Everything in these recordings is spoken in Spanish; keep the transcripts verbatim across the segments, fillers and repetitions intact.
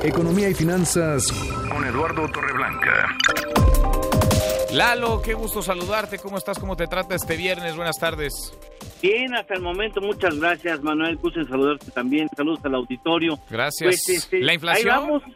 Economía y finanzas con Eduardo Torreblanca. Lalo, qué gusto saludarte. ¿Cómo estás? ¿Cómo te trata este viernes? Buenas tardes. Bien, hasta el momento, muchas gracias, Manuel. Gusto en saludarte también. Saludos al auditorio. Gracias. Pues, este, ¿La inflación? Ahí vamos.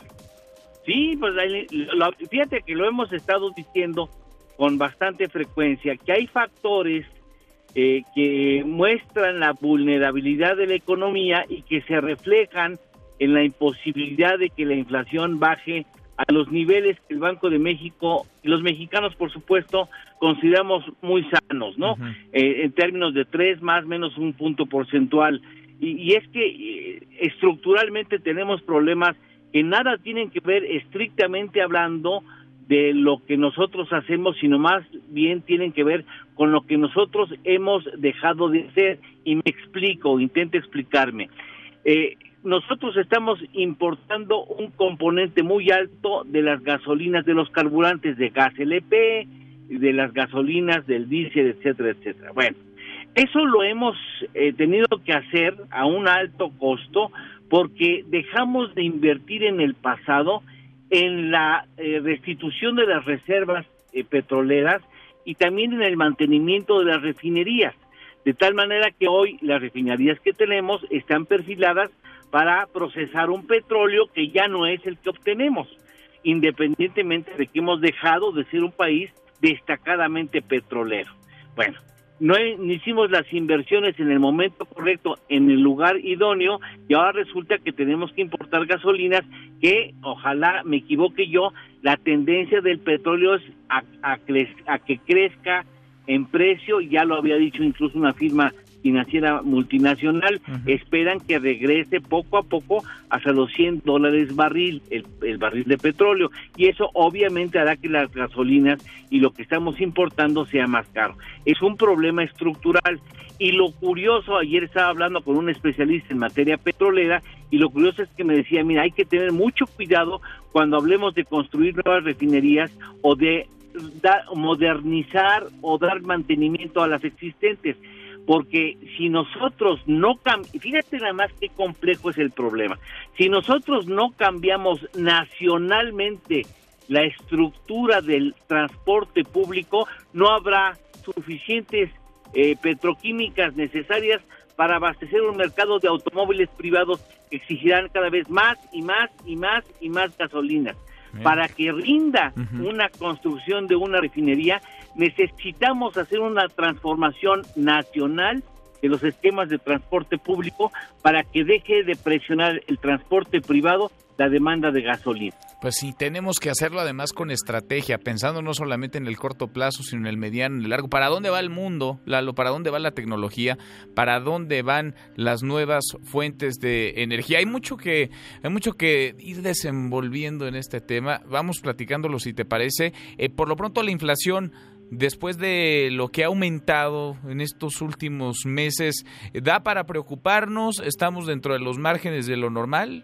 Sí, pues ahí, lo, fíjate que lo hemos estado diciendo con bastante frecuencia, que hay factores eh, que muestran la vulnerabilidad de la economía y que se reflejan en la imposibilidad de que la inflación baje a los niveles que el Banco de México y los mexicanos, por supuesto, consideramos muy sanos, ¿no? Uh-huh. Eh, en términos de tres más menos un punto porcentual. Y, y es que eh, estructuralmente tenemos problemas que nada tienen que ver estrictamente hablando de lo que nosotros hacemos, sino más bien tienen que ver con lo que nosotros hemos dejado de hacer. Y me explico, intento explicarme. Eh, Nosotros estamos importando un componente muy alto de las gasolinas, de los carburantes de gas L P, de las gasolinas, del diésel, etcétera, etcétera. Bueno, eso lo hemos eh, tenido que hacer a un alto costo porque dejamos de invertir en el pasado en la eh, restitución de las reservas eh, petroleras y también en el mantenimiento de las refinerías, de tal manera que hoy las refinerías que tenemos están perfiladas para procesar un petróleo que ya no es el que obtenemos, independientemente de que hemos dejado de ser un país destacadamente petrolero. Bueno, no, no hicimos las inversiones en el momento correcto, en el lugar idóneo, y ahora resulta que tenemos que importar gasolinas que, ojalá me equivoque yo, la tendencia del petróleo es a, a, cre- a que crezca en precio, ya lo había dicho incluso una firma financiera multinacional. Uh-huh. Esperan que regrese poco a poco hasta los cien dólares barril, el, el barril de petróleo, y eso obviamente hará que las gasolinas y lo que estamos importando sea más caro. Es un problema estructural, y lo curioso, ayer estaba hablando con un especialista en materia petrolera, y lo curioso es que me decía, mira, hay que tener mucho cuidado cuando hablemos de construir nuevas refinerías o de dar, modernizar o dar mantenimiento a las existentes, porque si nosotros no cambiamos, fíjate nada más qué complejo es el problema, si nosotros no cambiamos nacionalmente la estructura del transporte público, no habrá suficientes eh, petroquímicas necesarias para abastecer un mercado de automóviles privados que exigirán cada vez más y más y más y más gasolinas. Bien. Para que rinda uh-huh. una construcción de una refinería, necesitamos hacer una transformación nacional de los esquemas de transporte público para que deje de presionar el transporte privado la demanda de gasolina. Pues sí, tenemos que hacerlo además con estrategia, pensando no solamente en el corto plazo, sino en el mediano, en el largo. ¿Para dónde va el mundo, Lalo? ¿Para dónde va la tecnología? ¿Para dónde van las nuevas fuentes de energía? Hay mucho que, hay mucho que ir desenvolviendo en este tema. Vamos platicándolo, si te parece. Eh, por lo pronto, la inflación, después de lo que ha aumentado en estos últimos meses, ¿da para preocuparnos? ¿Estamos dentro de los márgenes de lo normal?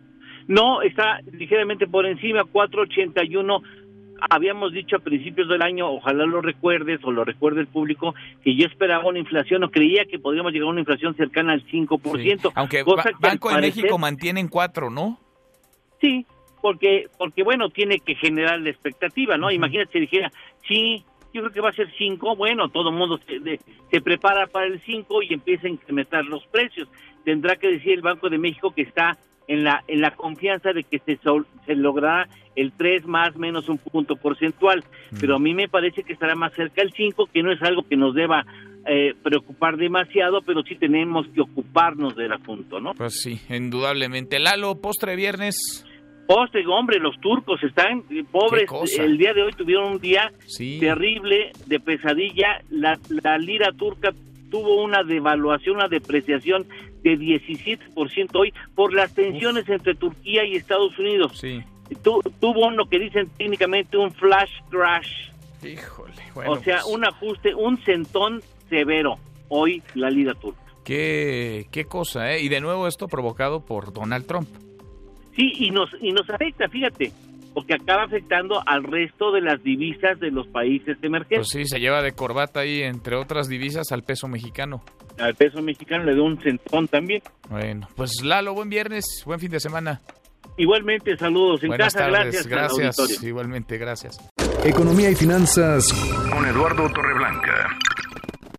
No, está ligeramente por encima, cuatro ochenta y uno. Habíamos dicho a principios del año, ojalá lo recuerdes o lo recuerde el público, que yo esperaba una inflación o creía que podríamos llegar a una inflación cercana al cinco por ciento. Sí. Aunque cosa ba- que Banco de parecer, México mantiene en cuatro, ¿no? Sí, porque, porque bueno, tiene que generar la expectativa, ¿no? Uh-huh. Imagínate si dijera, sí, yo creo que va a ser cinco, bueno, todo el mundo se, de, se prepara para el cinco y empieza a incrementar los precios. Tendrá que decir el Banco de México que está en la en la confianza de que se, sol, se logrará el tres más menos un punto porcentual, mm. pero a mí me parece que estará más cerca el cinco, que no es algo que nos deba eh, preocupar demasiado, pero sí tenemos que ocuparnos del asunto, ¿no? Pues sí, indudablemente. Lalo, postre viernes. Postre, hombre, los turcos están eh, pobres, el día de hoy tuvieron un día sí. terrible de pesadilla, la, la lira turca tuvo una devaluación, una depreciación de diecisiete por ciento hoy por las tensiones Uf. entre Turquía y Estados Unidos. Sí. Tu, tuvo uno que dicen técnicamente un flash crash. Híjole, bueno, o sea, pues... un ajuste, un sentón severo hoy la lira turca. Qué, qué cosa, ¿eh? Y de nuevo esto provocado por Donald Trump. Sí, y nos, y nos afecta, fíjate, porque acaba afectando al resto de las divisas de los países emergentes. Pues sí, se lleva de corbata ahí, entre otras divisas, al peso mexicano. Al peso mexicano le dio un centón también. Bueno, pues Lalo, buen viernes, buen fin de semana. Igualmente, saludos en Buenas casa, tardes, gracias. Gracias, igualmente, gracias. Economía y finanzas con Eduardo Torreblanca.